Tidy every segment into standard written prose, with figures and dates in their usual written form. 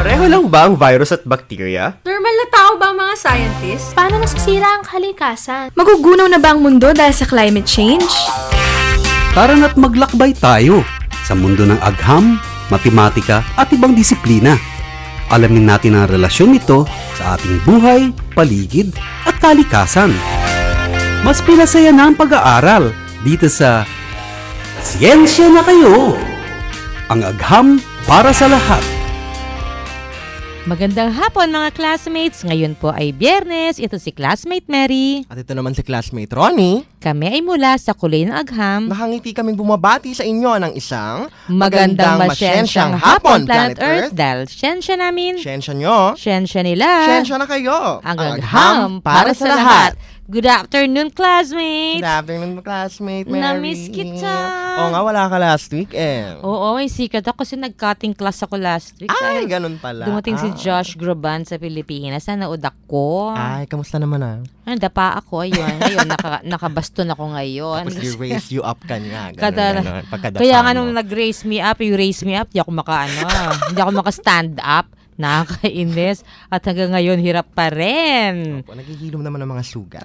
Pareho lang ba ang virus at bacteria? Normal na tao ba ang mga scientists? Paano nasisira ang kalikasan? Magugunaw na ba ang mundo dahil sa climate change? Tara na't maglakbay tayo sa mundo ng agham, matematika at ibang disiplina. Alamin natin ang relasyon nito sa ating buhay, paligid at kalikasan. Mas pinasaya na ang pag-aaral dito sa Siyensya na Kayo! Ang agham para sa lahat. Magandang hapon mga classmates. Ngayon po ay Biyernes. Ito si classmate Mary. At ito naman si classmate Ronnie. Kami ay mula sa Kulay ng Agham. Nakangiti kaming bumabati sa inyo ng isang magandang masyensyang hapon, Planet Earth. Dahil siyensya namin, siyensya nyo, siyensya nila, siyensya na kayo. Ang agham para sa lahat. Good afternoon, classmates! Good afternoon, classmate Mary. Na-miss kita. Oo nga, wala ka last week eh. Oo, may sikat ako kasi nag-cutting class ako last week. Ay, ganun pala. Dumating si Josh Groban sa Pilipinas. Nanood ako. Ay, kamusta naman ah? Dapa ako, ayun. Ngayon, nakabaston ako ngayon. Tapos i-raise you up ka niya. Kaya nga nung nag-raise me up, di ako hindi ako maka-stand up. Nakakainis. At hanggang ngayon, hirap pa rin. Opo, naghihilom naman ng mga sugat.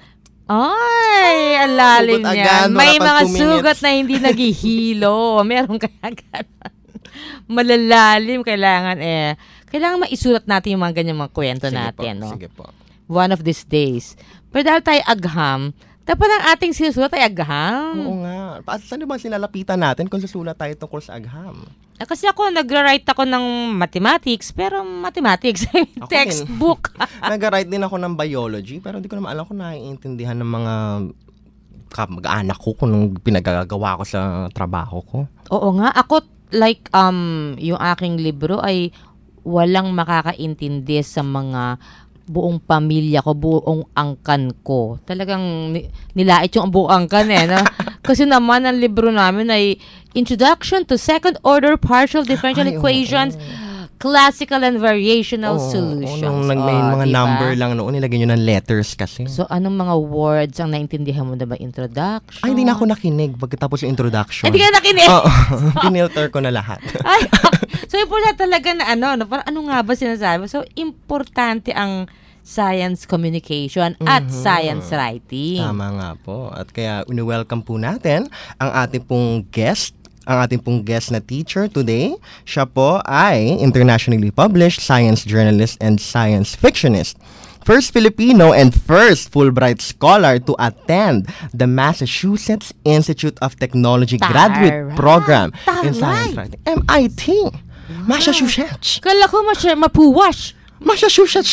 Ay, ang lalim Sugot niya. agad, May mga 2 sugat minutes. na hindi naghihilo. Meron kaya gano'n. Malalalim. Kailangan maisulat natin yung mga ganyang mga kwento natin. No? Sige po. One of these days. Pero dahil tayo agham, dapat ang ating sinusulat ay agham. Oo nga. Saan naman sinalapitan natin kung susulat tayo tungkol sa agham? Kasi ako, nag-write ako ng mathematics, pero mathematics, textbook. Nag-write din ako ng biology, pero hindi ko naman alam kung naiintindihan ng mga kamag-anak ko kung pinagagawa ko sa trabaho ko. Oo nga, ako yung aking libro ay walang makakaintindi sa mga buong pamilya ko, buong angkan ko. Talagang nilait yung buong angkan no? Kasi naman ang libro namin ay Introduction to Second Order Partial Differential Equations, Classical and Variational Solutions. May mga diba? number lang noon, nilagay nyo ng letters kasi. So, anong mga words ang naintindihan mo na ba? Introduction? Ay, hindi na ako nakinig pagkatapos yung introduction. Hindi ka nakinig? Oo. Pinilter ko na lahat. Ay, so, important talaga na parang ano nga ba sinasabi? So, importante ang science communication at science writing. Tama nga po. At kaya, welcome po natin ang ating pong guest na teacher today. Siya po ay internationally published science journalist and science fictionist. First Filipino and first Fulbright scholar to attend the Massachusetts Institute of Technology graduate program in science writing. MIT. Wow. Massachusetts. Kala ko mapuwash. Massachusetts.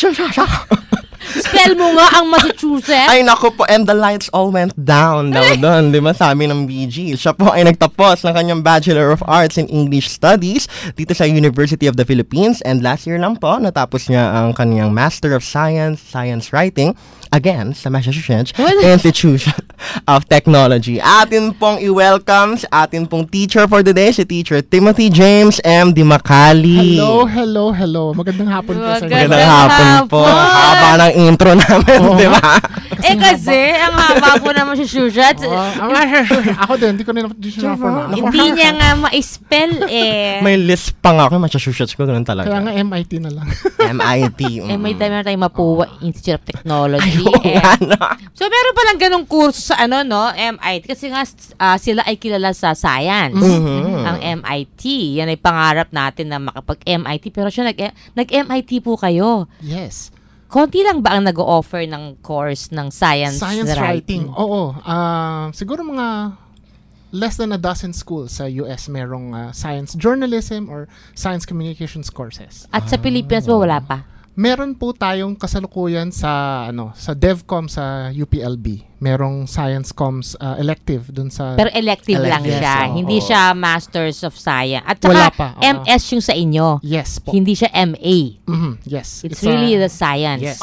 Spell mo nga ang Massachusetts. Ay, naku po. And the lights all went down doon. Di ba? Sabi ng BG. Siya po ay nagtapos ng kanyang Bachelor of Arts in English Studies dito sa University of the Philippines. And last year lang po, natapos niya ang kanyang Master of Science Writing, again, sa Massachusetts Institute of Technology. Atin pong i-welcome sa atin pong teacher for the day, si Teacher Timothy James M. Dimacali. Hello. Magandang hapon po sa inyo. Magandang hapon po. Haba ng intro namin, di ba? Kasi, ang haba po naman si Massachusetts. Ako din, hindi ko na na. Hindi niya nga ma-spell May list pa nga ako, Massachusetts ko, ganun talaga. Kaya nga MIT na lang. MIT. May dami na tayong Mapua Institute of Technology. So, meron palang ganung kurso sa MIT. Kasi nga, sila ay kilala sa science. Ang MIT. Yan ay pangarap natin na makapag-MIT. Pero siya, nag-MIT po kayo. Yes. Konti lang ba ang nag-o-offer ng course ng science writing? Oo. Siguro mga less than a dozen schools sa US merong science journalism or science communications courses. At sa Pilipinas ba wala pa? Meron po tayong kasalukuyan sa DevCom sa UPLB. Merong science comms elective dun sa. Pero elective lang siya. Hindi siya Masters of Science. At wala saka pa. MS yung sa inyo. Yes po. Hindi siya MA. Yes. It's really the science. Yes.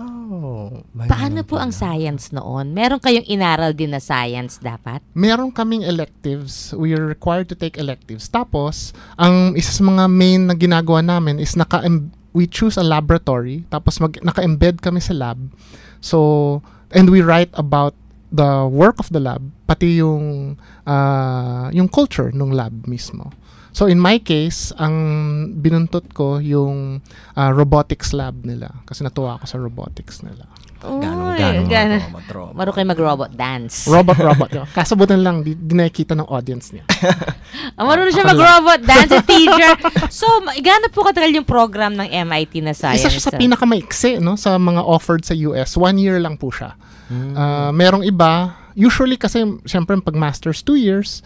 Paano po ang science noon? Meron kayong inaral din na science dapat? Meron kaming electives. We are required to take electives. Tapos, ang isa sa mga main na ginagawa namin is we choose a laboratory, tapos naka-embed kami sa lab. So, and we write about the work of the lab, pati yung culture ng lab mismo. So in my case, ang binuntot ko yung robotics lab nila kasi natuwa ako sa robotics nila. Maro kayo mag-robot dance. Robot. Kaso buti lang, di nakikita ng audience niya. Marunong siya mag-robot dance, teacher. So, gaano po katagal yung program ng MIT na science? Isa siya sa pinakamaiksi, no, sa mga offered sa US. 1 year lang po siya. Merong iba, usually kasi, syempre, pag master's 2 years,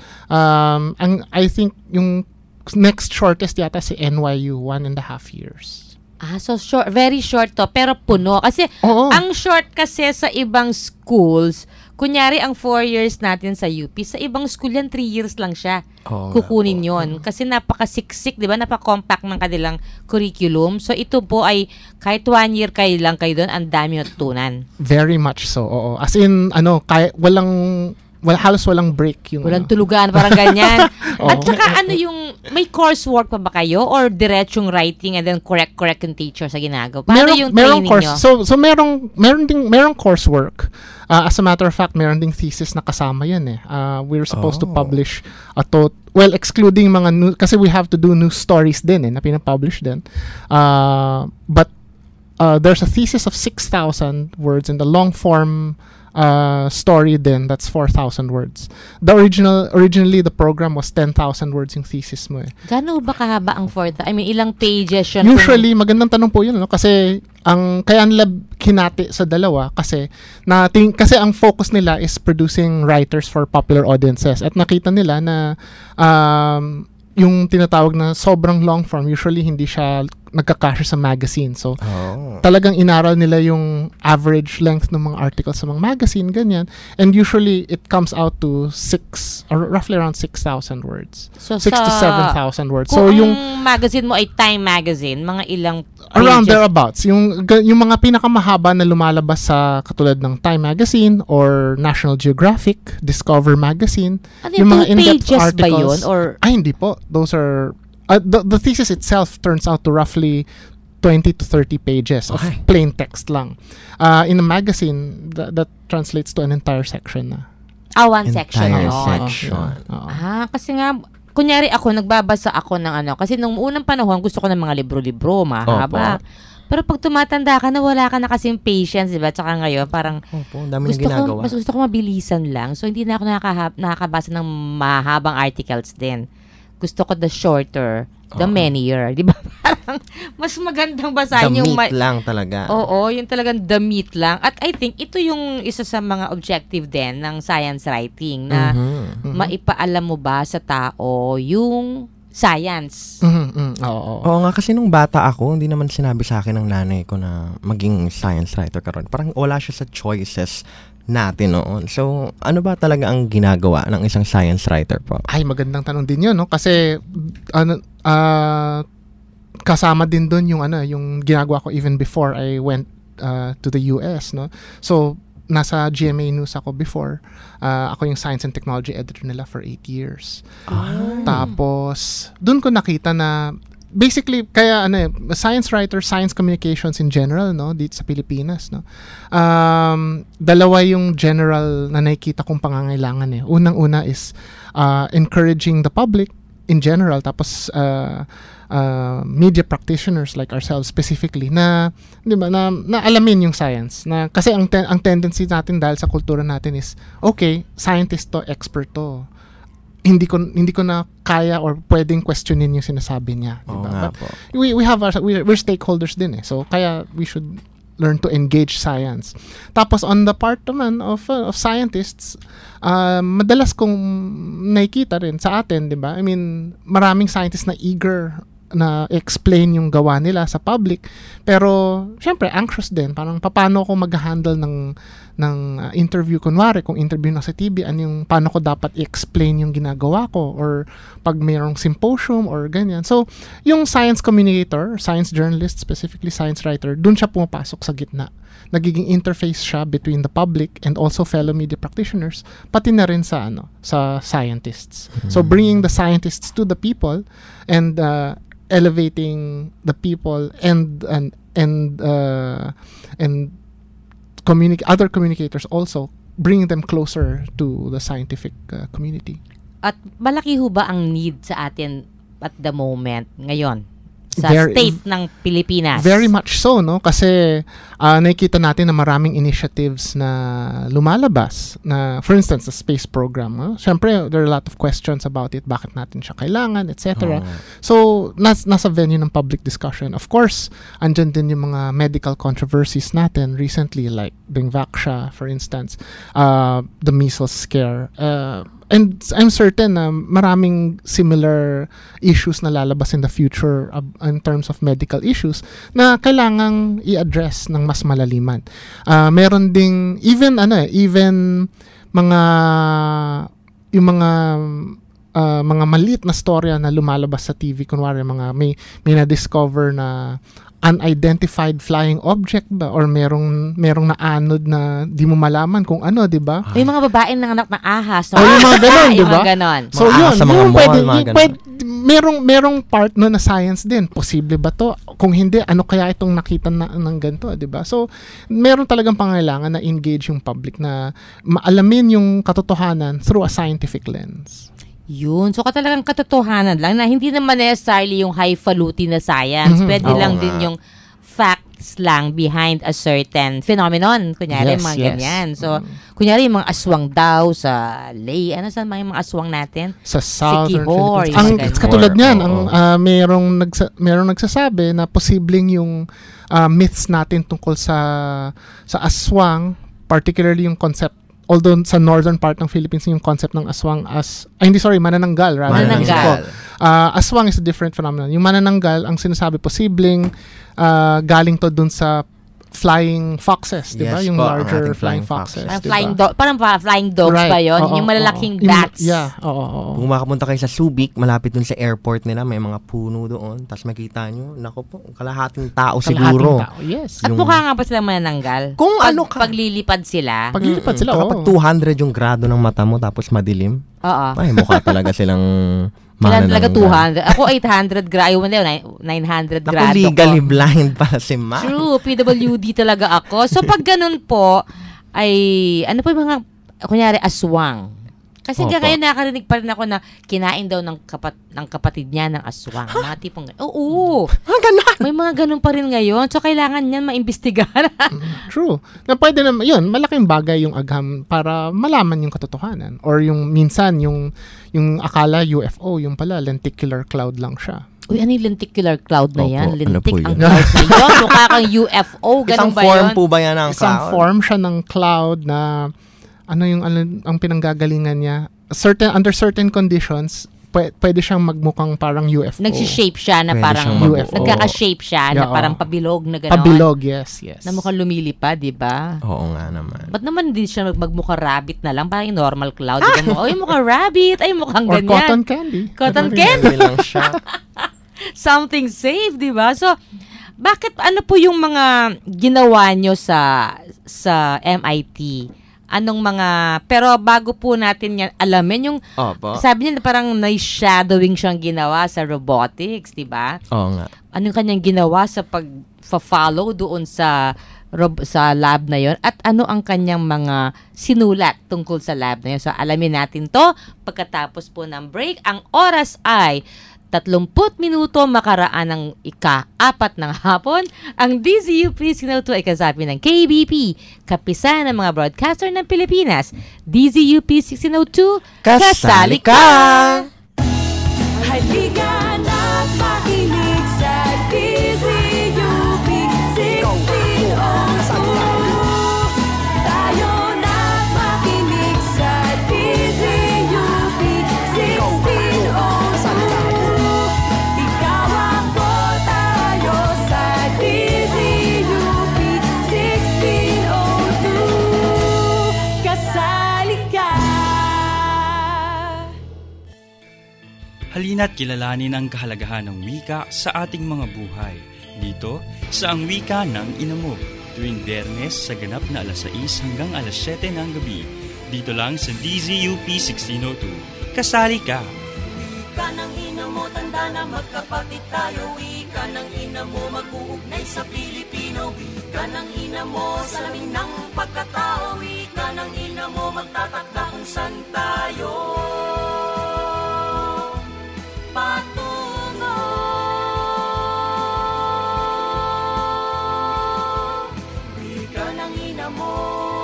I think yung next shortest yata si NYU, 1.5 years. So short, very short to, pero puno. Kasi, ang short kasi sa ibang schools, kunyari ang 4 years natin sa UP, sa ibang school yan, 3 years lang siya. Kukunin yon kasi napakasiksik, di ba? Napaka-compact ng kanilang curriculum. So, ito po ay, kahit 1 year kayo lang kayo doon, ang dami natutunan. Very much so, oo. As in, halos walang break yung walang tulugan, parang ganyan. At saka may coursework pa ba kayo or diretsong writing and then correct yung teacher sa ginagawa? Paano yung training nyo? So merong coursework. As a matter of fact, meron ding thesis na kasama yan eh. We're supposed to publish excluding mga news, kasi we have to do news stories din na pinapublish din. But there's a thesis of 6,000 words and the long form story din, that's 4,000 words. Originally the program was 10,000 words yung thesis mo eh. Gano'n ba kahaba ang 4,000? I mean, ilang pages yun? Usually, magandang tanong po yun, no? Kasi kaya nila kinati sa dalawa kasi ang focus nila is producing writers for popular audiences at nakita nila na yung tinatawag na sobrang long form, usually hindi siya nagkakasya sa magazine. So, talagang inaral nila yung average length ng mga articles sa mga magazine, ganyan. And usually, it comes out to roughly around 6,000 words. So, 6 to 7,000 words. Kung so, yung magazine mo ay Time Magazine, mga ilang pages? Around thereabouts. Yung mga pinakamahaba na lumalabas sa katulad ng Time Magazine or National Geographic, Discover Magazine. Yung mga in-depth articles. Ba yun? Or Hindi po. Those are the thesis itself turns out to roughly 20 to 30 pages of plain text lang. In a magazine, that translates to an entire section na. One section. Kasi nga, kunyari nagbabasa ako ng kasi nung unang panahon, gusto ko ng mga libro-libro, mahaba. Pero pag tumatanda ka na, wala ka na kasing patience, diba? Tsaka ngayon, parang dami na ginagawa. Mas gusto ko mabilisan lang. So, hindi na ako nakakabasa ng mahabang articles din. Gusto ko the shorter, the manyer. Di ba? Parang mas magandang basahin yung... The meat lang talaga. Oo, yung talagang the meat lang. At I think, ito yung isa sa mga objective din ng science writing na maipaalam mo ba sa tao yung science. Oo nga, kasi nung bata ako, hindi naman sinabi sa akin ng nanay ko na maging science writer ka ron. Parang wala siya sa choices natin noon. So, ano ba talaga ang ginagawa ng isang science writer po? Ay, magandang tanong din yun, no? Kasi, kasama din doon yung ginagawa ko even before I went to the US, no? So, nasa GMA News ako before. Ako yung science and technology editor nila for 8 years. Tapos, doon ko nakita na basically, kaya science writer, science communications in general, no, dito sa Pilipinas, no. Dalawa yung general na nakikita kong pangangailangan eh. Unang-una is encouraging the public in general, tapos media practitioners like ourselves specifically na, di ba, na alamin yung science. Na kasi ang tendency natin dahil sa kultura natin is, okay, scientist to, expert to. Hindi ko na kaya or pwedeng questionin yung sinasabi niya, diba? We're stakeholders din eh. So kaya we should learn to engage science. Tapos on the part naman of scientists, madalas kong nakikita rin sa atin, 'di ba? I mean, maraming scientists na eager na explain yung gawa nila sa public, pero syempre anxious din, parang paano ako mag-handle ng interview, kunwari kung interview na sa TV, paano ko dapat i-explain yung ginagawa ko, or pag mayroong symposium or ganyan. So yung science communicator, science journalist, specifically science writer, dun siya pumapasok sa gitna. Nagiging interface siya between the public and also fellow media practitioners, pati na rin sa scientists. So bringing the scientists to the people and elevating the people and other communicators also, bringing them closer to the scientific community. At malaki ho ba ang need sa atin at the moment ngayon sa Very- state ng Pilipinas? Very much so, no? Kasi nakikita natin na maraming initiatives na lumalabas na, for instance, the space program. No? Siyempre, there are a lot of questions about it, bakit natin siya kailangan, etc. So, nasa venue ng public discussion. Of course, andyan din yung mga medical controversies natin recently, like Dengvaxia, for instance, the measles scare. And I'm certain na maraming similar issues na lalabas in the future in terms of medical issues na kailangang i-address ng mas malaliman. Meron ding even mga yung mga maliit na storya na lumalabas sa TV, kunwari mga may na-discover na unidentified flying object ba or merong naanod na di mo malaman kung ano, di ba? Yung mga babaeng nanganak ng ahas. No? Yung mga ganon, di Yung ba? mga ganon. So Mga yun, ahas sa mga yung mall, pwede, mga yung pwede, merong part no na science din. Posible ba to? Kung hindi, ano kaya itong nakita ng ganito, di ba? So, meron talagang pangailangan na engage yung public na maalamin yung katotohanan through a scientific lens. Yun. So, talagang katotohanan lang na hindi naman necessarily yung highfalutin na science. Mhm. Pwede Oo lang nga. din yung facts lang behind a certain phenomenon. Kunyari, Yes, mga yes. ganyan. So, kunyari, yung mga aswang daw sa lay. Ano saan mga aswang natin? Sa southern Kihor, Philippines. yung Ang mga ganyan. katulad niyan, Oo. merong nagsasabi na posibleng yung myths natin tungkol sa aswang, particularly yung concept, although sa northern part ng Philippines yung concept ng aswang manananggal rather. Manananggal. Aswang is a different phenomenon. Yung manananggal, ang sinasabi posibleng galing to dun sa flying foxes, di ba? Yes Yung po, ang larger ating flying flying foxes. foxes. Parang di ba? flying dogs Right. ba yun? Oo, Yung malalaking oo. bats. Oo. Kung makapunta kayo sa Subic, malapit dun sa airport nila, may mga puno doon. Tapos makita nyo, naku po, kalahating tao siguro. Kalahating tao, yes. At mukha nga ba sila manananggal? Kung ano ka- Paglilipad sila. Paglilipad sila, Kapag oo. 200 yung grado ng mata mo, tapos madilim, Oo. ay, mukha talaga silang Kailan talaga manananggal. 200? Ako 800 grado. Ayaw mo na yun, 900 Naku, grado legally ko. blind pala si Ma. True, PWD talaga ako. So pag ganun po, ay ano po yung mga, kunyari, aswang. Kasi Opo. kayo nakarinig pa rin ako na kinain daw ng kapatid niya ng aswang. Mga tipong, oo. May mga ganun pa rin ngayon. So kailangan niyan maimbestigahan. True. Na pwede naman, yun, malaking bagay yung agham para malaman yung katotohanan. Or yung minsan, yung akala UFO, yung pala, lenticular cloud lang siya. Uy, ano yung lenticular cloud na yan? Opo, ano Lintik po ang yun? cloud na yun. Mukha kang UFO. Ganun Isang ba form yun? po ba yan ng Isang cloud? form siya ng cloud na ang pinanggagalingan niya. Under certain conditions, pwede siyang magmukhang parang UFO. Nagsishape siya na Pwede parang siyang mag- UFO. nagkaka-shape siya na Yeah, parang oo. pabilog na gano'n. Pabilog, yes. Na mukhang lumilipad, di ba? Oo nga naman. Ba't naman hindi siya magmukha rabbit na lang? Parang yung normal cloud. Di ba? Ay, mukhang rabbit. Ay, mukhang Or ganyan. cotton candy. Cotton Ano rin. candy. Candy lang siya. Something safe, di ba? So, bakit, ano po yung mga ginawa nyo sa MIT? Anong mga, pero bago po natin yan alamin, yung, Opo. sabi niya na parang shadowing siyang ginawa sa robotics, di ba? Oo nga. Anong kanyang ginawa sa pag-follow doon sa lab na yon at ano ang kanyang mga sinulat tungkol sa lab na yon. So, alamin natin to pagkatapos po ng break. Ang oras ay 30 minuto makaraan ng ika-4 ng hapon. Ang DZUP Signal 2 ay kasabi ng KBP, kapisan ng mga broadcaster ng Pilipinas. DZUP 602, kasali ka! Halika na't makinig sa DZUP 1602. Tayo na't makinig sa DZUP 1602. Ikaw ako, tayo sa DZUP 1602. Kasali ka. Halina't kilalanin ang kahalagahan ng wika sa ating mga buhay. Dito sa Ang Wika ng Ina Mo, tuwing Biyernes sa ganap na alas 6 hanggang alas 7 ng gabi. Dito lang sa DZUP 1602. Kasali ka! Wika ng ina mo, tanda na magkapatid tayo. Wika ng ina mo, mag-uugnay sa Pilipino. Wika ng ina mo, salamin ng pagkatao. Wika ng ina mo, magtatakda kung saan tayo patungo. inamo.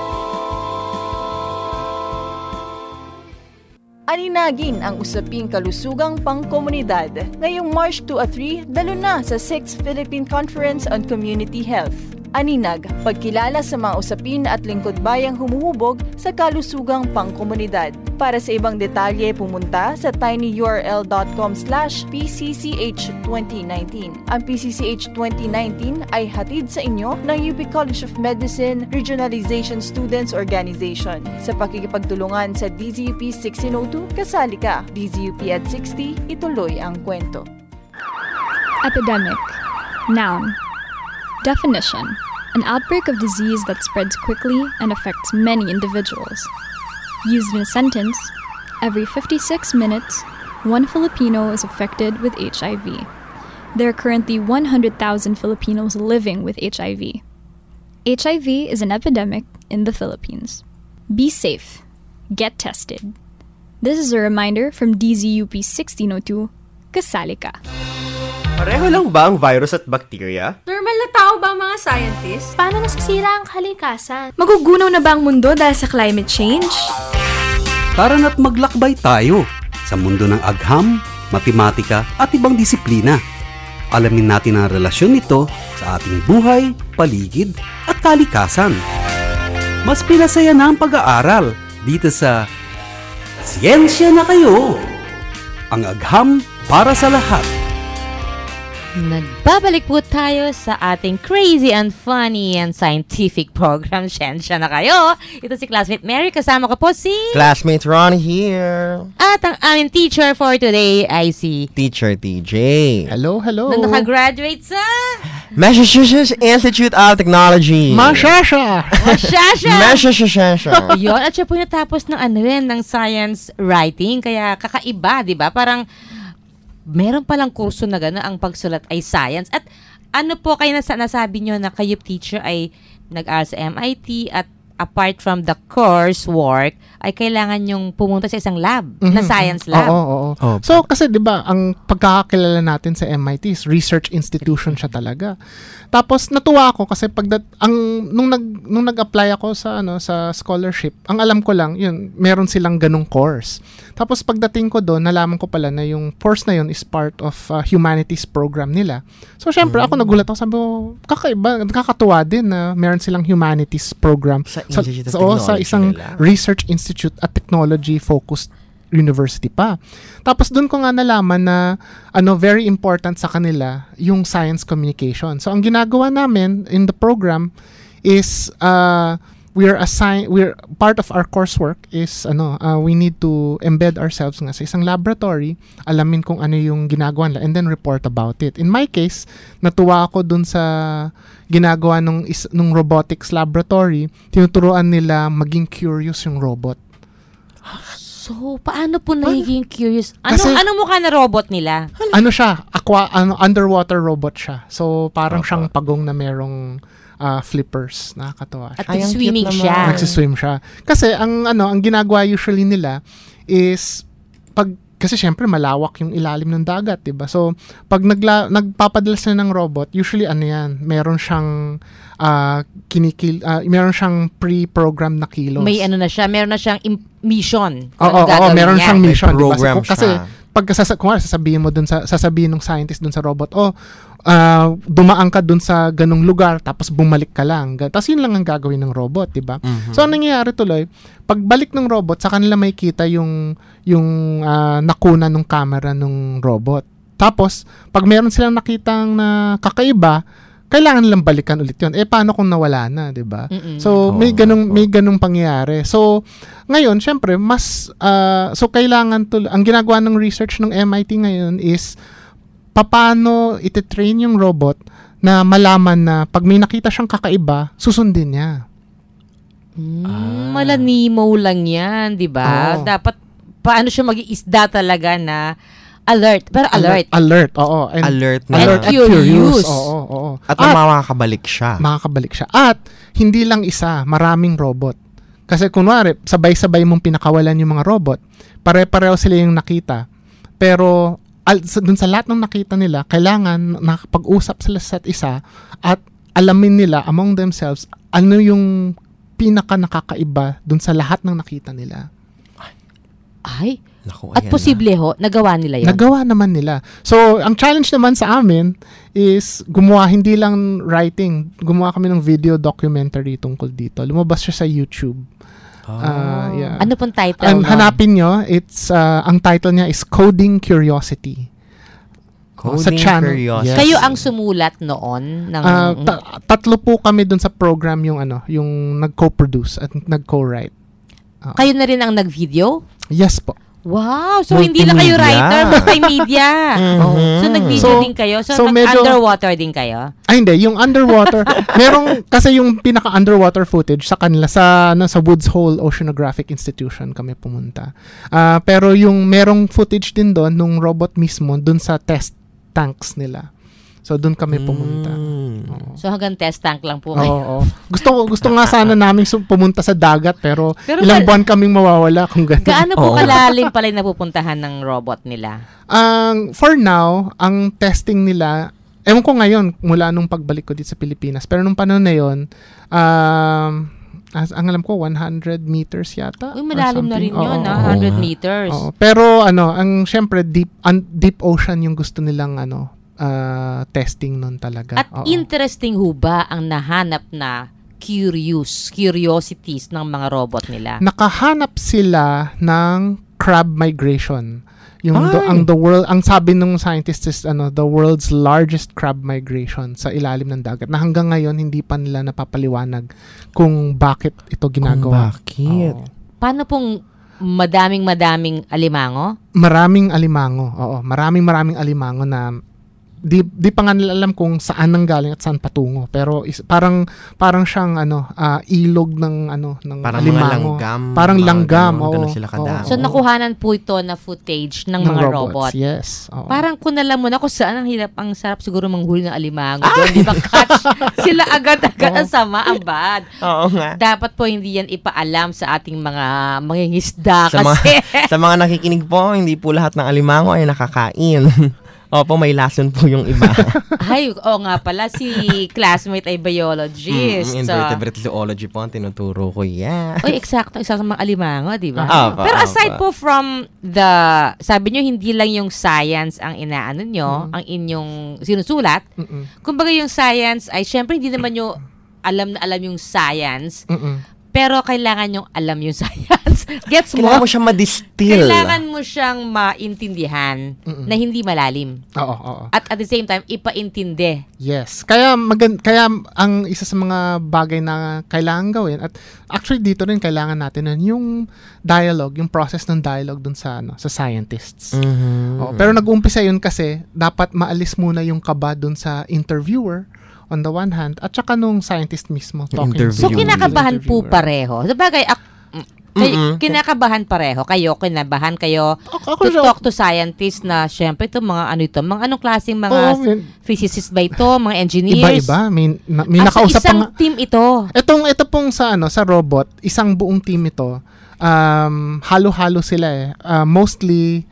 Aninagin ang usaping kalusugang pangkomunidad. Ngayong March 2 at 3, dalo na sa 6th Philippine Conference on Community Health. Aninag, pagkilala sa mga usapin at lingkod bayang humuhubog sa kalusugang pangkomunidad. Para sa ibang detalye, pumunta sa tinyurl.com/PCCH2019. Ang PCCH 2019 ay hatid sa inyo ng UP College of Medicine Regionalization Students Organization. Sa pakikipagtulungan sa DZUP 1602, kasali ka. DZUP at 60, ituloy ang kwento. Epidemic. Noun. Definition: an outbreak of disease that spreads quickly and affects many individuals. Used in a sentence, every 56 minutes, one Filipino is affected with HIV. There are currently 100,000 Filipinos living with HIV. HIV is an epidemic in the Philippines. Be safe. Get tested. This is a reminder from DZUP 1602, kasali ka. Pareho lang ba ang virus at bacteria? Normal na tao ba ang mga scientists? Paano nasisira ang kalikasan? Magugunaw na ba ang mundo dahil sa climate change? Tara na't maglakbay tayo sa mundo ng agham, matematika at ibang disiplina. Alamin natin ang relasyon nito sa ating buhay, paligid at kalikasan. Mas pinasaya na ang pag-aaral dito sa Siyensya na Kayo! Ang agham para sa lahat. Nagbabalik po tayo sa ating crazy and funny and scientific program. Siyensya na Kayo. Ito si Classmate Mary. Kasama ko po si... Classmate Ron here. At ang aming teacher for today ay si... Teacher TJ. Hello. Na nakagraduate sa... Massachusetts Institute of Technology. Masyasha! Massachusetts. Yun. At siya po natapos ng science writing. Kaya kakaiba, di ba? Parang... meron palang kurso na gano'n, ang pagsulat ay science. At ano po kayo nasabi nyo na kayo teacher ay nag-aral sa MIT at apart from the coursework, ay kailangan yung pumunta sa isang lab, na science lab. Oo. So, kasi di ba ang pagkakakilala natin sa MIT is research institution siya talaga. Tapos, natuwa ako kasi nung nag-apply ako sa scholarship, ang alam ko lang, yun, meron silang ganung course. Tapos, pagdating ko doon, nalaman ko pala na yung course na yun is part of humanities program nila. So, syempre, ako nagulat ako, sabi ko, kakaiba, nakakatuwa din na meron silang humanities program. Sa isang research institute at technology-focused university pa. Tapos doon ko nga nalaman na very important sa kanila yung science communication. So ang ginagawa namin in the program is we're part of our coursework is we need to embed ourselves nga sa isang laboratory, alamin kung ano yung ginagawa nila and then report about it. In my case, natuwa ako dun sa ginagawa nung robotics laboratory, tinuturuan nila maging curious yung robot. So, paano po nagiging curious? Anong mukha na robot nila? Ano siya? Underwater robot siya. So, parang siyang pagong na merong flippers. Nakakatawa. At swimming siya. Nagsiswim siya. Kasi ang ginagawa usually nila is kasi syempre malawak yung ilalim ng dagat, 'di ba? So pag nagpapadala sila ng robot, usually meron siyang meron siyang pre-programmed na kilos. Meron na siyang mission. Meron siyang mission, program diba? Kasi pag sasabihin mo sasabihin ng scientist dun sa robot, dumaan ka dun sa ganung lugar tapos bumalik ka lang. Tapos yun lang ang gagawin ng robot, 'di ba? So ang nangyayari tuloy, pagbalik ng robot, sa kanila may kita yung nakuna ng camera ng robot. Tapos pag meron silang nakitang na kakaiba, kailangan nilang balikan ulit yun. Paano kung nawala na, 'di ba? So may ganung pangyayari. So ngayon, syempre, so kailangan ang ginagawa ng research ng MIT ngayon is paano ititrain yung robot na malaman na pag may nakita siyang kakaiba, susundin niya. Malanimo lang yan, di ba? Dapat, paano siya mag-iisda talaga na alert. Pero alert. Oo. Alert na. And curious. Oo. At makakabalik siya. At hindi lang isa, maraming robot. Kasi kunwari, sabay-sabay mong pinakawalan yung mga robot, pare-pareho sila yung nakita. Pero dun sa lahat ng nakita nila, kailangan nakapag-usap sila sa isa at alamin nila among themselves ano yung pinaka nakakaiba dun sa lahat ng nakita nila. Ay, Naku, at ayan posible nagawa nila yun. Nagawa naman nila. So, ang challenge naman sa amin is gumawa hindi lang writing. Gumawa kami ng video documentary tungkol dito. Lumabas siya sa YouTube. Yeah. Ano pong title? Hanapin nyo, ang title niya is Coding Curiosity. Coding Curiosity. Yes. Kayo ang sumulat noon ng tatlo po kami dun sa program yung nag-co-produce at nag-co-write. Kayo na rin ang nag-video? Yes po. Wow! So, hindi lang kayo writer, multimedia. So, nag-video din kayo? So underwater din kayo? Ay, hindi. Yung underwater, kasi yung pinaka-underwater footage sa kanila, sa Woods Hole Oceanographic Institution kami pumunta. Pero yung merong footage din doon, nung robot mismo, doon sa test tanks nila. So, doon kami pumunta. So, hanggang test tank lang po kayo. Oo. Gusto nga sana namin pumunta sa dagat, pero ilang buwan kaming mawawala kung gano'n. Gaano po kalalim pala yung napupuntahan ng robot nila? For now, ang testing nila, ewan ko ngayon, mula nung pagbalik ko dito sa Pilipinas, pero nung panahon na yun, ang alam ko, 100 meters yata. Uy, malalim na rin yun, 100 meters. Pero, syempre, deep ocean yung gusto nilang, testing nun talaga. At interesting ho ba ang nahanap na curiosities ng mga robot nila? Nakahanap sila ng crab migration. Ang sabi ng scientists is the world's largest crab migration sa ilalim ng dagat, na hanggang ngayon hindi pa nila napapaliwanag kung bakit ito ginagawa. Paano pong madaming alimango? Maraming alimango. Oo, maraming alimango na di pa nga nila alam kung saan nanggaling at saan patungo, pero parang siyang ilog ng parang alimango. Parang langgam. So nakuhanan po ito na footage ng mga robot. Yes. Parang kung alam mo na kung saan ang sarap siguro manghuli ng alimango doon, di ba? Catch sila agad-agad. Ang sama, ang bad. Oo nga. Dapat po hindi yan ipaalam sa ating mga mangingisda kasi sa mga nakikinig po, hindi po lahat ng alimango ay nakakain. Opo, may lesson po yung iba. Ay, nga pala, si classmate ay biologist. Invertebrate zoology po ang tinuturo ko, Oy, eksakto, isa sa mga alimango, di ba? Pero aside po from sabi nyo, hindi lang yung science ang inaano nyo, ang inyong sinusulat. Kumbaga yung science ay, syempre, hindi naman nyo alam na alam yung science. Pero kailangan yung alam yung science. Gets mo? Kailangan mo siyang ma-distill. Kailangan mo siyang maintindihan na hindi malalim. Oo. At the same time, ipaintindi. Yes. Kaya ang isa sa mga bagay na kailangan gawin, at actually dito rin kailangan natin yung dialogue, yung process ng dialogue dun sa scientists. Pero nag-umpisa yun kasi dapat maalis muna yung kaba dun sa interviewer on the one hand, at saka nung scientist mismo talking. So, kinakabahan po pareho. Sabagay, kinakabahan pareho. Kinabahan kayo to talk to scientists na, syempre, mga anong klaseng mga physicists ba ito, mga engineers? Iba-iba. May nakausap isang team ito. Ito pong sa robot, isang buong team ito. Halo-halo sila Mostly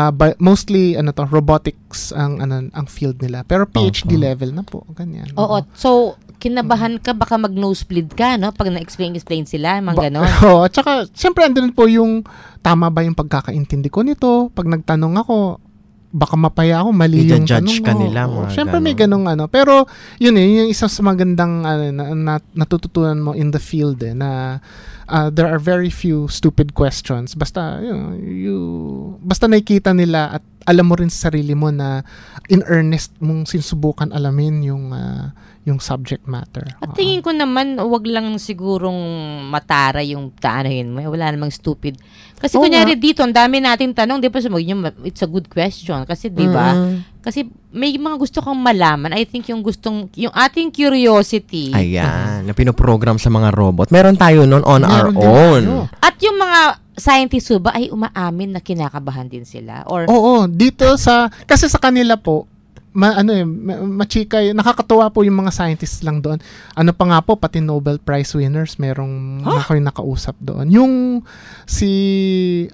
robotics ang field nila, pero PhD level na po, ganyan. Oo. So kinabahan ka, baka mag-nosebleed ka, no, pag na-explain sila, mga ganon. At saka syempre andun po yung tama ba yung pagkakaintindi ko nito, pag nagtanong ako baka mapaya ako, mali yung tanong ka nila, syempre may ganong pero yun yung isa sa magandang natututunan mo in the field na there are very few stupid questions. Basta basta nakikita nila at alam mo rin sa sarili mo na in earnest mong sinusubukan alamin yung subject matter. At tingin ko naman, wag lang sigurong matara yung taanahin mo. Wala namang stupid. Kasi kunyari dito, ang dami nating tanong, di ba, it's a good question. Kasi, di ba? Kasi may mga gusto kang malaman. I think yung ating curiosity. Ayan, na pinoprogram sa mga robot. Meron tayo nun on our own. At yung mga scientists ba ay umaamin na kinakabahan din sila? Or dito kasi sa kanila po, machika, nakakatuwa po yung mga scientists lang doon. Ano pa nga po, pati Nobel Prize winners, merong ako yung nakausap doon. Yung si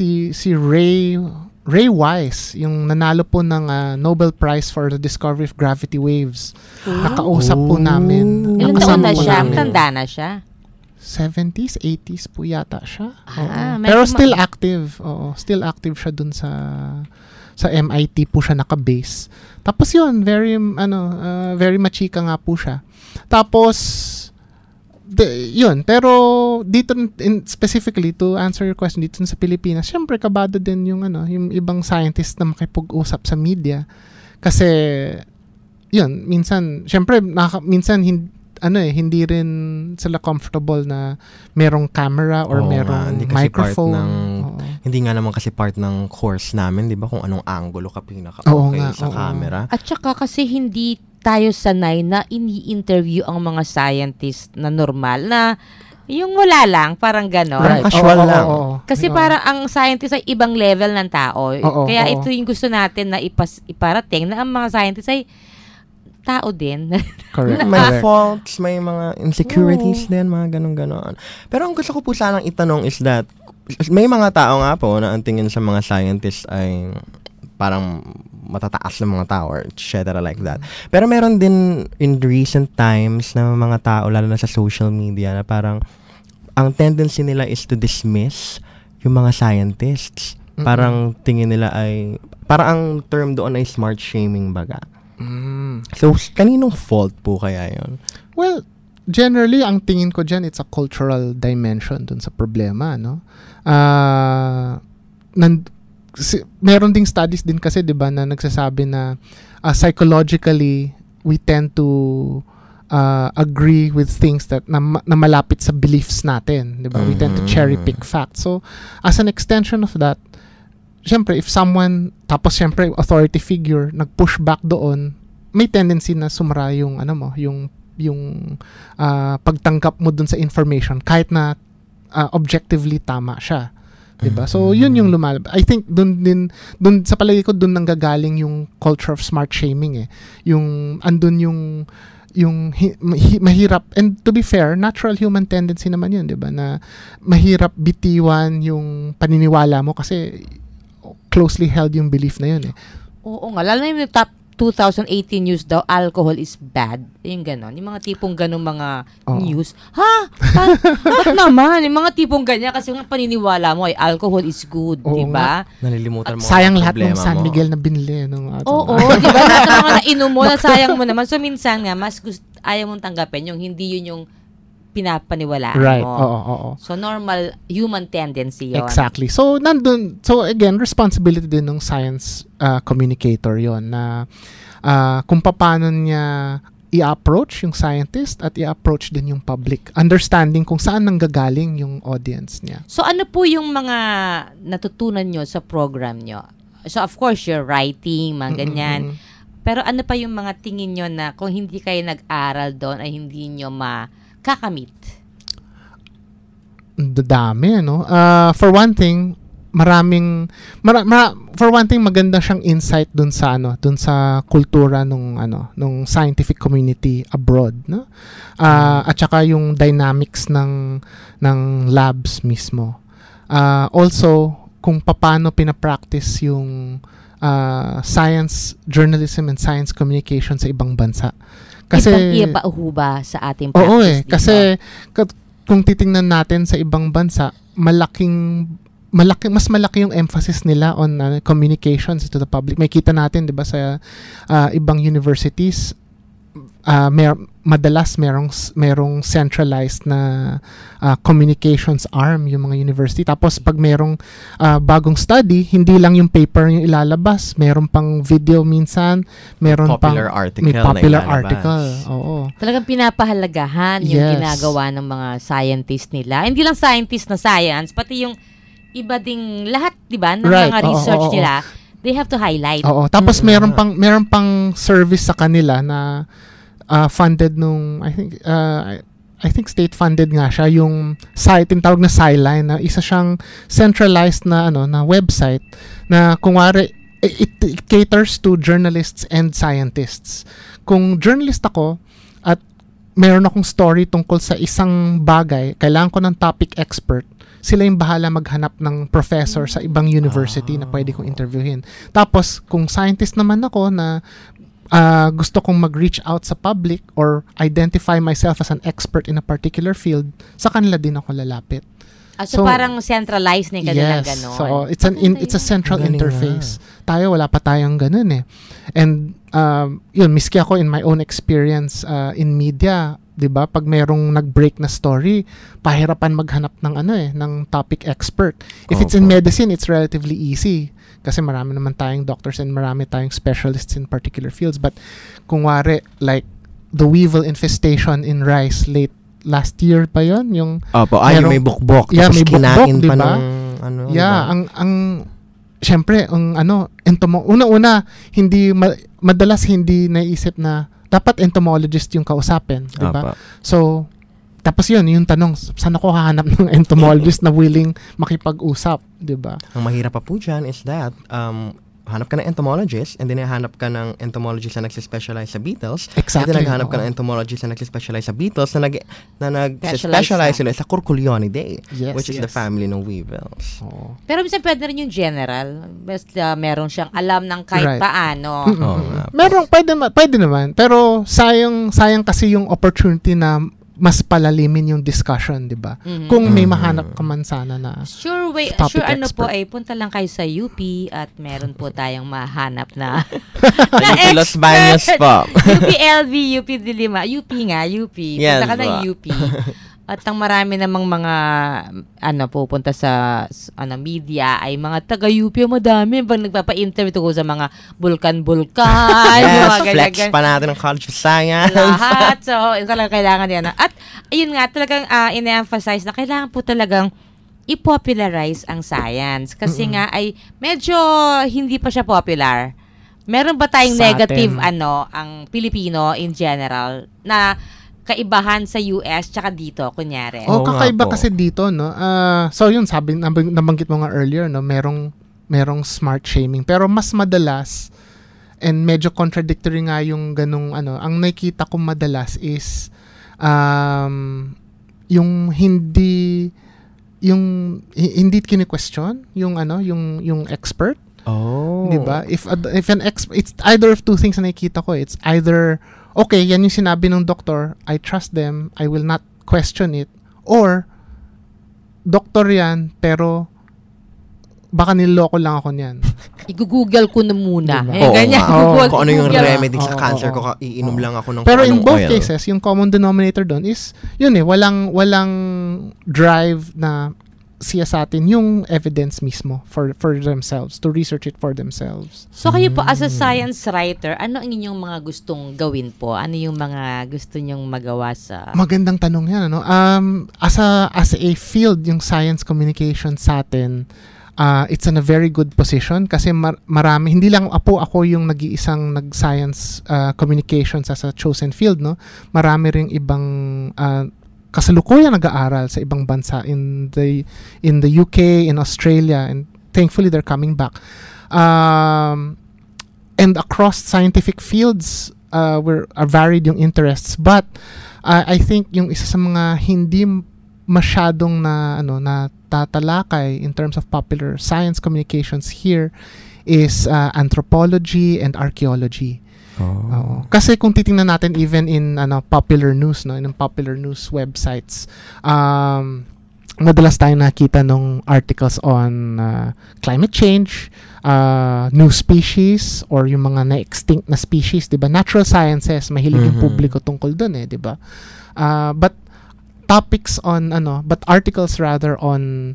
Ray Weiss, yung nanalo po ng Nobel Prize for the discovery of gravity waves. Nakausap po namin. Ilang taon na siya? Tanda na siya? 70s, 80s po yata siya. Ah, Pero still active. Oo, still active siya dun sa MIT po siya naka-base. Tapos yun, very machika nga po siya. Tapos yun, pero dito specifically to answer your question, dito sa Pilipinas, syempre kabado din yung ibang scientist na makipag-usap sa media. Kasi yun, minsan syempre hindi rin sila comfortable na merong camera or merong microphone. Hindi nga naman kasi part ng course namin, 'di ba, kung anong angulo ka pinaka-okay sa camera. At saka kasi hindi tayo sanay na ini-interview ang mga scientist na normal na yung wala lang, parang gano'n. Right. Casual lang. Kasi parang ang scientist ay ibang level ng tao. Kaya ito yung gusto natin na iparating na ang mga scientist ay tao din. Correct. May faults, may mga insecurities din, mga ganun-ganon. Pero ang gusto ko po sanang itanong is that may mga tao nga po na ang tingin sa mga scientists ay parang matataas na mga tao or etc. like that. Pero meron din in recent times na mga tao, lalo na sa social media, na parang ang tendency nila is to dismiss yung mga scientists. Parang tingin nila ay, parang ang term doon ay smart shaming baga. So, kaninong fault po kaya yun? Well, generally, ang tingin ko dyan, it's a cultural dimension dun sa problema, no? Meron ding studies din kasi, di ba, na nagsasabi na psychologically, we tend to agree with things that na malapit sa beliefs natin, di ba? We tend to cherry pick facts. So, as an extension of that, syempre, if someone, tapos syempre, authority figure, nag-push back doon, may tendency na sumara yung, yung pagtanggap mo dun sa information, kahit na objectively tama siya. Diba? So, yun yung lumalabas. I think dun sa palagay ko, dun nanggagaling yung culture of smart shaming eh. Yung, andun yung mahirap, and to be fair, natural human tendency naman yun, diba? Na mahirap bitiwan yung paniniwala mo kasi closely held yung belief na yun eh. Oo nga, lalo na yung top 2018 news daw, alcohol is bad. Yung ganon. Yung mga tipong ganon mga news. Ba't naman? Yung mga tipong ganyan kasi yung paniniwala mo ay alcohol is good. Diba? Nalilimutan mo. Sayang lahat ng San Miguel na binili. Oo. Diba? Lahat ng mga nainom mo na sayang mo naman. So, minsan nga, mas ayaw mong tanggapin yung hindi yun yung pinapaniwalaan right. mo. Oo. So, normal human tendency yun. Exactly. So, again, responsibility din ng science communicator yon na kung paano niya i-approach yung scientist at i-approach din yung public. Understanding kung saan nanggagaling yung audience niya. So, ano po yung mga natutunan nyo sa program nyo? So, of course, your writing, mga ganyan. Pero ano pa yung mga tingin nyo na kung hindi kayo nag-aral doon ay hindi nyo kakamit? Dami, no? For one thing, maganda siyang insight dun sa kultura nung scientific community abroad, no? At saka yung dynamics ng labs mismo. Also, kung paano pinapractice yung science journalism and science communication sa ibang bansa. Kasi iba ba sa ating practice? Oo kasi kung titingnan natin sa ibang bansa, mas malaki yung emphasis nila on communications to the public. May kita natin 'di ba sa ibang universities, madalas merong centralized na communications arm yung mga university. Tapos pag merong bagong study, hindi lang yung paper yung ilalabas, meron pang video minsan, meron popular article. Oo. Talagang pinapahalagahan yung ginagawa ng mga scientist nila. Hindi lang scientist na science, pati yung iba ding lahat, 'di ba, ng mga research nila. They have to highlight. Oo. Tapos meron pang service sa kanila na funded nung I think state funded nga siya, yung site, yung tawag na Sciline, na isa siyang centralized na na website na kunwari it caters to journalists and scientists. Kung journalist ako at meron akong story tungkol sa isang bagay, kailangan ko ng topic expert, sila yung bahala maghanap ng professor sa ibang university na pwede kong interviewin. Tapos kung scientist naman ako na gusto kong mag-reach out sa public or identify myself as an expert in a particular field, sa kanila din ako lalapit. So parang centralized na yung kanilang yes, gano'n. so it's a central interface. Tayo, wala pa tayong ganun eh. And yun, miski ako in my own experience in media, 'di ba? Pag merong nag-break na story, pahirapan maghanap ng ng topic expert. If it's in medicine, it's relatively easy kasi marami naman tayong doctors and marami tayong specialists in particular fields. But kung wari, like the weevil infestation in rice last year pa yon, yung yung may bukbok, yeah, tapos may bukbok, kinain pa diba? ng yeah, diba? ang syempre ang una hindi madalas hindi naisip na dapat entomologist yung kausapin, di ba? So tapos yun, yung tanong, saan ako hahanap ng entomologist na willing makipag-usap, di ba? Ang mahirap pa po dyan is that hanap ka ng entomologist and then hanap ka ng entomologist na nagsispecialize sa beetles. Exactly. And then hanap ka ng entomologist na nagsispecialize sa beetles na nagsispecialize sila sa Curculionidae, which is the family ng weevils. Pero minsan pwede rin yung general. Basta meron siyang alam ng kahit paano. Meron, pwede naman. Pero sayang kasi yung opportunity na mas palalimin yung discussion, di ba? Kung may mahanap ka man sana na sure expert. Punta lang kayo sa UP at meron po tayong mahanap na UP Los Baños po. UP-LV, UP Diliman, UP nga, UP. Yes, punta ka ng UP. At ang marami namang mga pupunta sa media ay mga taga-UP, madami pag nagpapa-interview ko sa mga bulkan-bulkan. Yes, flex pa natin ang College of Science. Lahat. So, talaga kailangan yan. At ayun nga, talagang ina-emphasize na kailangan po talagang i-popularize ang science. Kasi nga ay medyo hindi pa siya popular. Meron ba tayong sa negative atin, ang Pilipino in general na kaibahan sa US tsaka dito, kunyari? Kakaiba kasi dito, no? So yun, nabanggit mo nga earlier, no? Merong smart shaming. Pero mas madalas, and medyo contradictory nga yung ganung ang nakikita ko madalas is, yung hindi kini-question, yung expert. Diba? If an expert, it's either of two things na nakikita ko. It's either, okay, yan yung sinabi ng doktor, I trust them, I will not question it. Or, doktor yan, pero baka niloko lang ako niyan. I-google ko na muna. Diba? Ganyan. Kung ano yung remedy sa cancer ko, iinom lang ako ng pero in both oil. cases, yung common denominator doon is, yun walang drive na siya sa atin yung evidence mismo for themselves, to research it for themselves. So kayo po as a science writer, ano ang inyong mga gustong gawin po? Ano yung mga gusto nyong magawa sa... Magandang tanong yan, as a field, yung science communication sa atin, it's in a very good position kasi marami, hindi lang ako yung nag-iisang nag-science communications as a chosen field, no? Marami ring ibang kasalukuyan nag-aaral sa ibang bansa in the UK, in Australia, and thankfully they're coming back. And across scientific fields, are varied yung interests, but I think yung isa sa mga hindi masyadong na tatalakay in terms of popular science communications here is anthropology and archaeology. Kasi kung titingnan natin even in popular news, in popular news websites, madalas tayong nakita ng articles on climate change, new species, or yung mga na-extinct na species, 'di ba? Natural sciences, mahilig yung publiko tungkol doon 'di ba? But articles rather on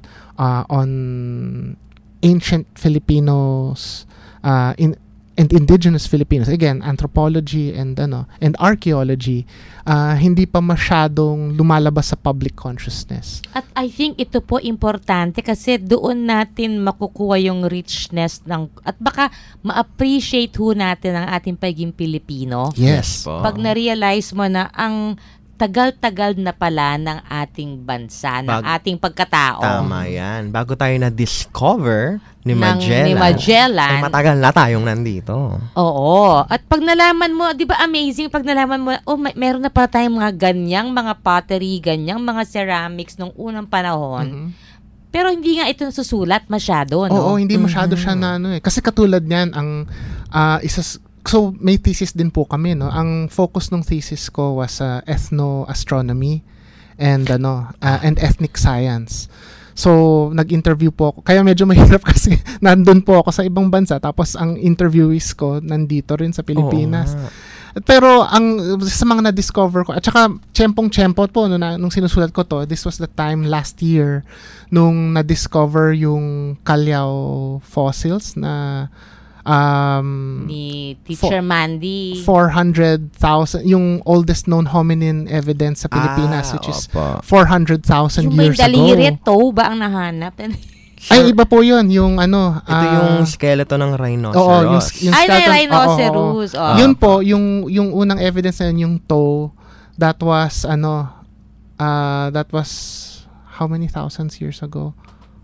ancient Filipinos and indigenous Filipinos, again, anthropology and archaeology, hindi pa masyadong lumalabas sa public consciousness. At I think ito po importante kasi doon natin makukuha yung richness at baka ma-appreciate natin ang ating pagiging Pilipino. Yes. Pag na-realize mo na ang tagal-tagal na pala ng ating bansa, ng ating pagkatao. Tama yan. Bago tayo na-discover ni Magellan, ay matagal na tayong nandito. Oo. At pag nalaman mo, di ba amazing, pag nalaman mo, meron na pala tayong mga ganyang mga pottery, ganyang mga ceramics nung unang panahon. Pero hindi nga ito nasusulat masyado, no? Oo, hindi masyado siya na Kasi katulad niyan, ang So may thesis din po kami, no. Ang focus ng thesis ko was ethnoastronomy and and ethnic science. So nag-interview po ako. Kaya medyo mahirap kasi nandun po ako sa ibang bansa tapos ang interviewees ko nandito rin sa Pilipinas. Pero ang sa mga na-discover ko at saka tiyempong-tiyempo po nung sinusulat ko to, this was the time last year nung na-discover yung Callao fossils na ni Teacher Mandy 400,000 yung oldest known hominin evidence sa Pilipinas which is 400,000 yung years ago. Yung may daliri toe ba ang nahanap? Ay, iba po yun. Yung ito yung skeleton ng rhinoceros. Oo, yung skeleton. Rhinoceros. Yun po, yung unang evidence na yun, yung toe, that was how many thousands years ago?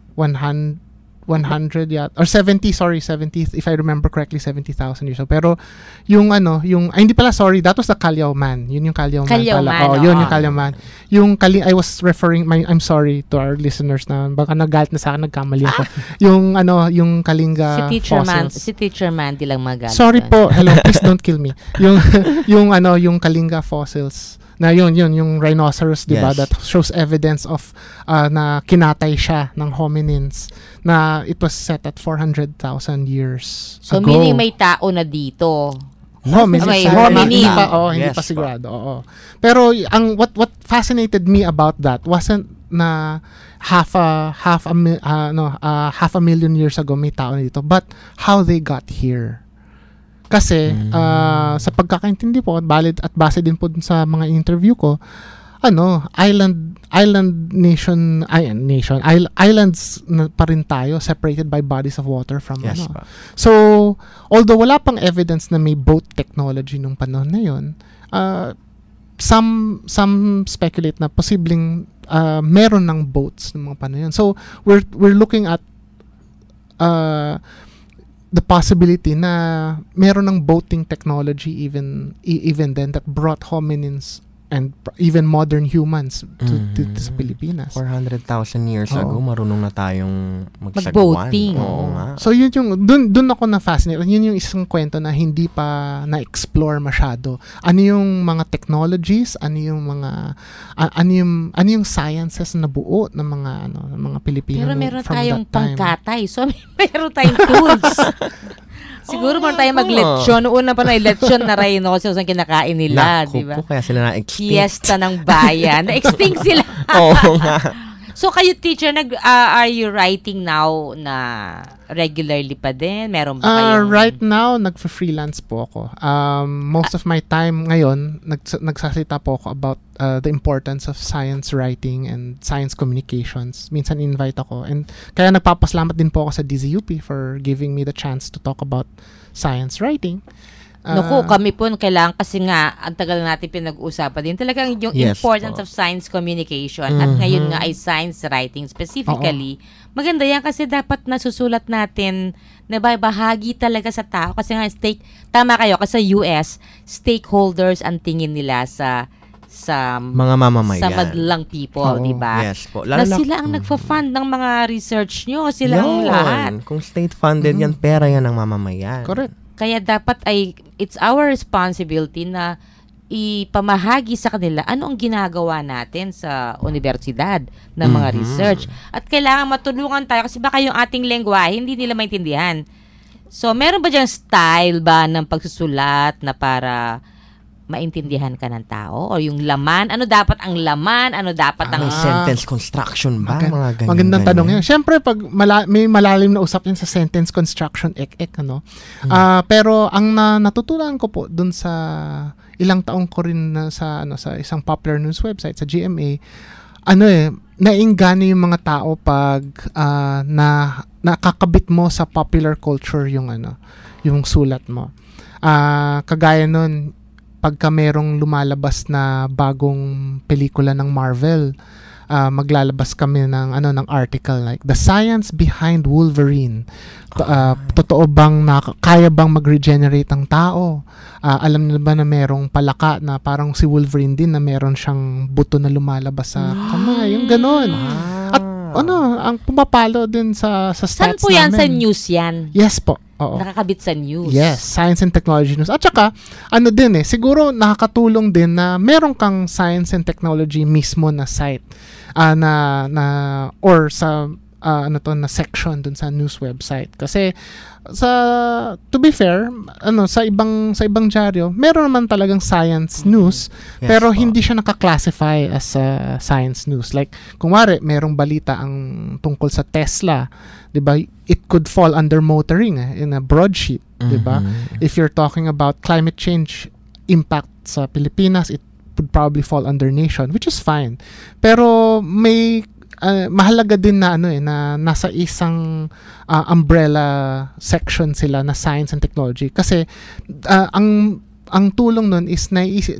100 or 70 if I remember correctly, 70,000 years ago. Pero hindi pala, sorry, that was the Callao Man. Yun yung Callao Man pala. Yun yung Callao Man. I was referring, I'm sorry to our listeners na baka nagalit na sa akin, nagkamali ako. Yung Kalinga fossils. Si Teacher Mandy lang magalit. Sorry po. Hello, please don't kill me. Yung Kalinga fossils na yung rhinoceros, di ba? That shows evidence of na kinatay siya ng hominins na it was set at 400,000 years so, ago. meaning may tao na dito. Hindi pa sigurado. Oo. Pero what fascinated me about that wasn't na half a million years ago may tao na dito, but how they got here. Kasi sa pagkakaintindi po valid at base din po dun sa mga interview ko, islands na pa rin tayo, separated by bodies of water from So although wala pang evidence na may boat technology nung panahon na yun, some speculate na posibleng meron ng boats nung mga panahon yun. So we're looking at the possibility na meron ng boating technology even then that brought hominins and even modern humans to sa Pilipinas. 400,000 years ago, marunong na tayong mag-boating. Oo nga. So yun yung dun ako na-fascinate. Yun yung isang kwento na hindi pa na-explore masyado. Ano yung mga technologies, ano yung sciences na nabuo ng mga Pilipino. Pero meron from tayong that time. pangkatay. So meron tayong tools. Siguro meron tayong mag-lechon. Una pa na lechon na rhinoceros ang kinakain nila, di ba? Kaya sila na-extinct. Fiesta ng bayan. Na-extinct sila. Oo nga. So kayo, teacher, are you writing now na regularly pa din? Meron ba kayong... Right now, nag-freelance po ako. Most of my time ngayon, nagsasalita po ako about the importance of science writing and science communications. Minsan invite ako. And kaya nagpapasalamat din po ako sa DZUP for giving me the chance to talk about science writing. Naku, kami po kailangan kasi nga ang tagal natin pinag-uusapan din talagang yung importance of science communication at ngayon nga ay science writing specifically. Maganda yan kasi dapat nasusulat natin na bahagi talaga sa tao kasi nga tama kayo kasi sa US stakeholders ang tingin nila sa mga mamamayan, sa madlang people, di ba? Yes po. Na sila ang nagfa-fund ng mga research nyo, sila ang lahat. Kung state-funded yan, pera yan ng mamamayan. Correct. Kaya dapat it's our responsibility na ipamahagi sa kanila ano ang ginagawa natin sa universidad ng mga research. At kailangan matulungan tayo kasi baka yung ating lengguwahe hindi nila maintindihan. So, meron ba diyang style ba ng pagsusulat na para maintindihan ka ng tao? O yung laman? Ano dapat ang laman? Ano dapat ang... sentence construction ba? Mga ganyan. Magandang tanong yan. Siyempre, pag may malalim na usap yan sa sentence construction, pero ang natutunan ko po dun sa ilang taong ko rin sa isang popular news website, sa GMA, nainggana yung mga tao pag nakakabit mo sa popular culture yung sulat mo. Kagaya nun, pagka merong lumalabas na bagong pelikula ng Marvel, maglalabas kami ng article like The Science Behind Wolverine. Totoo bang kaya bang mag-regenerate ang tao? Alam niyo ba na merong palaka na parang si Wolverine din na meron siyang buto na lumalabas sa kamay, yung ganon. At ang pumapalo din sa Saan stats po yan? namin. Sa news yan? Yes po. Oo. Nakakabit sa news? Yes, Science and Technology News. At saka, siguro nakakatulong din na meron kang Science and Technology mismo na site or sa na section dun sa news website. Kasi to be fair, sa ibang dyaryo, meron naman talagang science news, pero hindi siya naka-classify as science news. Like, kunwari, merong balita ang tungkol sa Tesla, 'di ba? It could fall under motoring in a broadsheet, 'di ba? If you're talking about climate change impact sa Pilipinas, it would probably fall under nation, which is fine. Pero may mahalaga din na na nasa isang umbrella section sila na science and technology kasi ang tulong nun is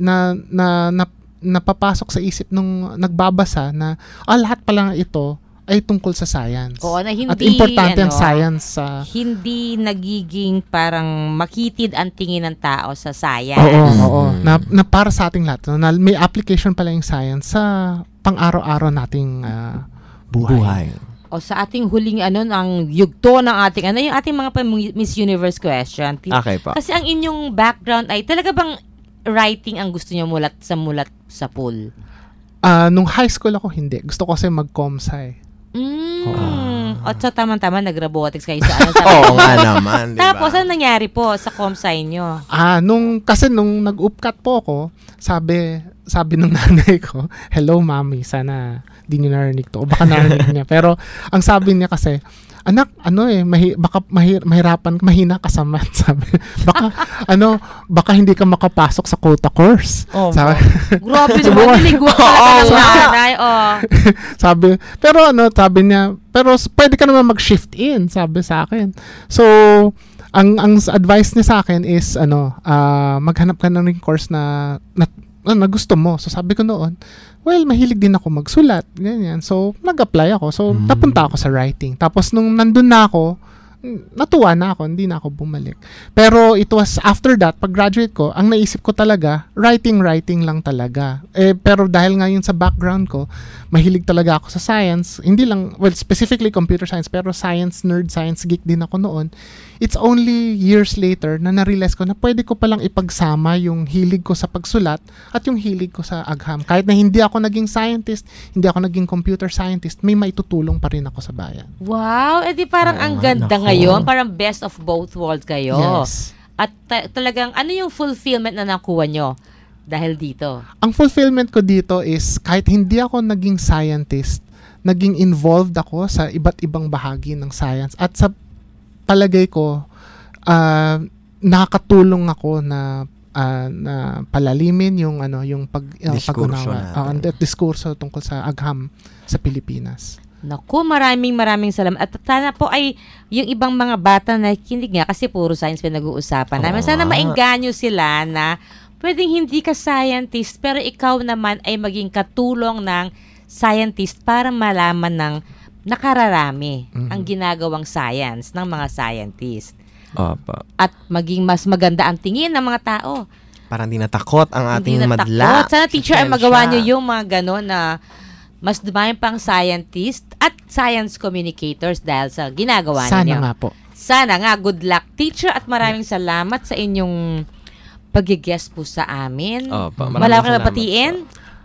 napapasok sa isip nung nagbabasa na lahat pala ito ay tungkol sa science. Oo, na hindi, at importante ang science sa hindi nagiging parang makitid ang tingin ng tao sa science. Oo. Na para sa ating lahat, na may application pala yung science sa pang-araw-araw nating buhay. O sa ating huling ang yugto ng ating yung ating mga Miss Universe question. Okay po. Kasi ang inyong background ay talaga bang writing ang gusto niyo mulat sa pool? Nung high school ako hindi. Gusto ko kasi mag-comsci. At sa tama-tama nag-robotics kayo sa Oo nga naman, diba? Tapos ano nangyari po sa comsci nyo? Nung nag-upcat po ako, sabi ng nanay ko, hello mami, sana di niyo narinig to. O baka narinig niya. Pero ang sabi niya kasi, anak, baka mahina ka sa math, sabi. Baka hindi ka makapasok sa quota course. Sabi. Grabe naman, niligwak talaga ng nanay. Sabi niya, pero pwede ka naman mag-shift in, sabi sa akin. So, ang advice niya sa akin is, maghanap ka ng course na gusto mo. So, sabi ko noon, mahilig din ako magsulat, ganyan. So, nag-apply ako. So, napunta ako sa writing. Tapos, nung nandun na ako, natuwa na ako, hindi na ako bumalik. Pero, it was after that, pag-graduate ko, ang naisip ko talaga, writing lang talaga. Pero dahil ngayon sa background ko, mahilig talaga ako sa science. Hindi lang, specifically computer science, pero science nerd, science geek din ako noon. It's only years later na na-realize ko na pwede ko palang ipagsama yung hilig ko sa pagsulat at yung hilig ko sa agham. Kahit na hindi ako naging scientist, hindi ako naging computer scientist, may maitutulong pa rin ako sa bayan. Wow! Edi parang ang ganda ngayon. Parang best of both worlds kayo. Yes. At talagang, ano yung fulfillment na nakuha nyo dahil dito? Ang fulfillment ko dito is kahit hindi ako naging scientist, naging involved ako sa iba't ibang bahagi ng science. At sa palagay ko, nakakatulong ako na palalimin yung pag-unawa, diskurso tungkol sa agham sa Pilipinas. Naku, maraming salamat. At sana po ay yung ibang mga bata na kinig nga kasi puro science pinag-uusapan namin. Sana maengganyo sila na pwedeng hindi ka scientist pero ikaw naman ay maging katulong ng scientist para malaman ng nakararami ang ginagawang science ng mga scientist. Opo. At maging mas maganda ang tingin ng mga tao. Parang di natakot ang ating madla. Sana teacher ay magawa nyo yung mga gano'n na mas dumami pang scientist at science communicators dahil sa ginagawa ninyo. Sana nga po. Sana nga. Good luck, teacher, at maraming salamat sa inyong pag-guest po sa amin. Wala ka napatiin?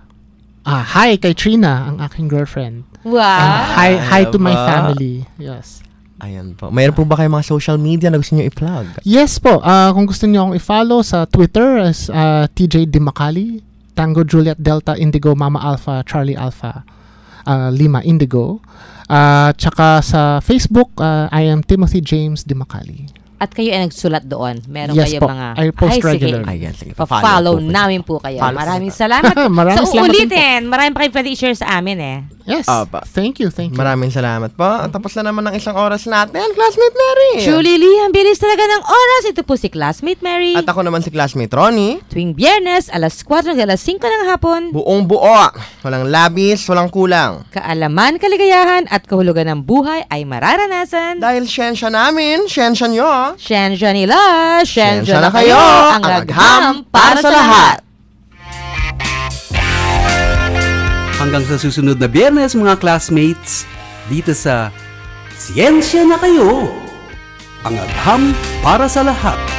Hi kay Trina, ang aking girlfriend. Wow. Hi to my family. Yes. Ayan po. Mayroon po ba kayong mga social media na gusto nyo i-plug? Yes po. Kung gusto nyo akong i-follow sa Twitter as TJ Dimacali, Tango Juliet Delta Indigo Mama Alpha Charlie Alpha Lima Indigo. Tsaka sa Facebook, I am Timothy James Dimacali. At kayo ay nagsulat doon. Meron yes kayo po. mga... I post regular. Sige. Pa-follow namin po kayo. Maraming salamat. Maraming salamat ulitin. Maraming pa kayo pwede i-share sa amin Yes. Thank you. Maraming salamat po. Tapos na naman ang isang oras natin, Classmate Mary. Julie Lee, ang bilis talaga ng oras. Ito po si Classmate Mary. At ako naman si Classmate Ronnie. Tuwing Biyernes, alas 4 hanggang alas 5 ng hapon. Buong buo. Walang labis, walang kulang. Kaalaman, kaligayahan, at kahulugan ng buhay ay mararanasan. Dahil siyensya namin, siyensya nyo. Siyensya nila, siyensya na kayo. Ang agham para sa lahat. Hanggang sa susunod na Biyernes, mga classmates, dito sa Siyensya na Kayo! Ang agham para sa lahat.